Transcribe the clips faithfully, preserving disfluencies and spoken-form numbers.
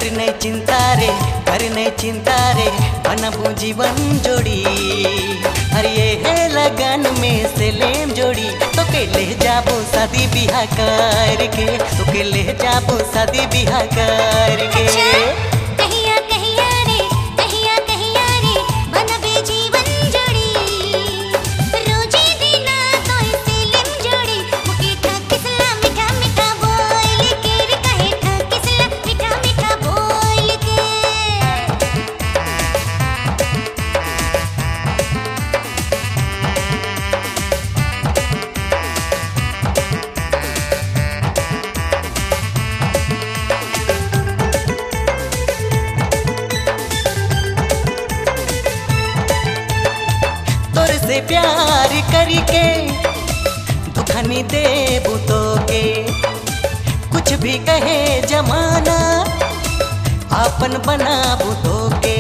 करने चिंता रे करने चिंता रे बनबू जीवन जोड़ी। अरे ये है लगन में से लेम जोड़ी तो के ले जाबो शादी बिहा करके तो के ले जाबो शादी बिहा करके। कहिया कहिया रे कहिया कहिया रे बनबे जीवन जोड़ी। रोजी दिना तो से लेम जोड़ी मुके ठकिसला मीठा मीठा बोल के रे कहे ठकिसला मीठा मीठा बोल के। तोर से प्यार करके दुखनी देबू तो के कुछ भी कहे जमाना आपन बनाबू तो के।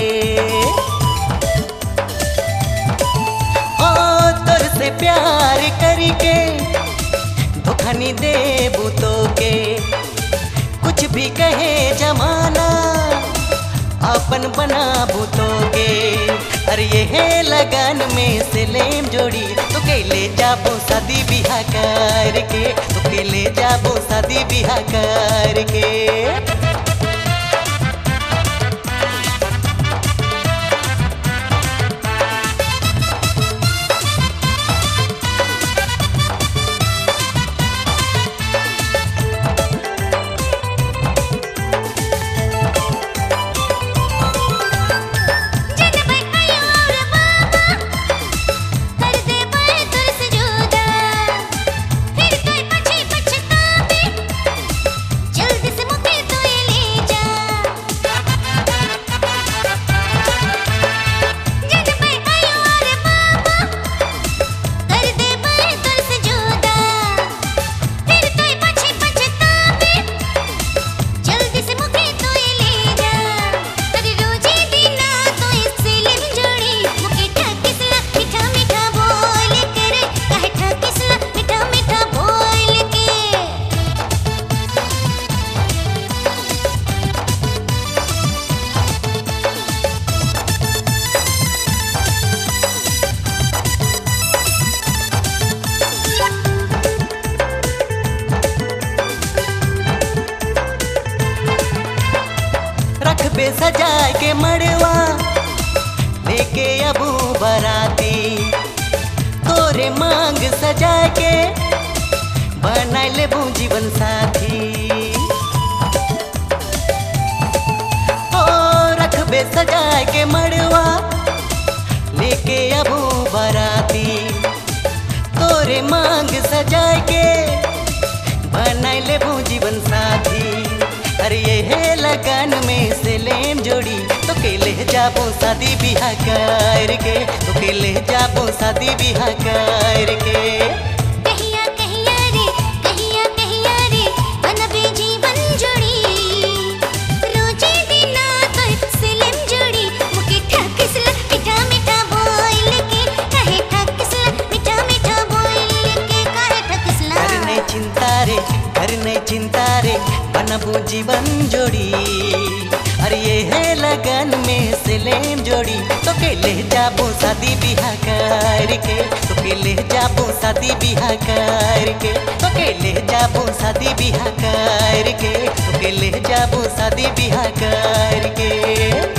ओ तोर से प्यार करके दुखनी देबू तो के कुछ भी कहे जमाना अपन बनाबू तो के। अरे ये है लगन में से लेम जोड़ी तो के ले जाबो शादी बिहा करके तो के ले जाबो शादी बिहा करके। रखबे सजा के मड़वा लेके अबू बराती तोरे मांग सजा के बना लेबू जीवन साथी। ओ रखबे सजा के मड़वा लेके अबू बराती तोरे मांग सजा के बना लेबू जीवन साथी। अरे ये है लगन में से लेम जोड़ी तो के ले जाबो शादी बिहा करके तो के ले जाबो शादी बिहा करके। कहिया कहिया रे कहिया कहिया रे बनबे जीवन जोड़ी। रोजी दिना तो से लेम जोड़ी मुके ठकिसला मीठा मीठा बोल के कहे ठकिसला मीठा मीठा बोल के कहे ठकिसला। करने चिंता रे करने चिंता रे बनबू जीवन जोड़ी। अरे ये है लगन में से लेम जोड़ी तो के ले जाबो शादी बिहा करके तो के ले जाबो शादी बिहा करके तो के ले जाबो शादी बिहा करके तो के ले जाबो शादी बिहा करके।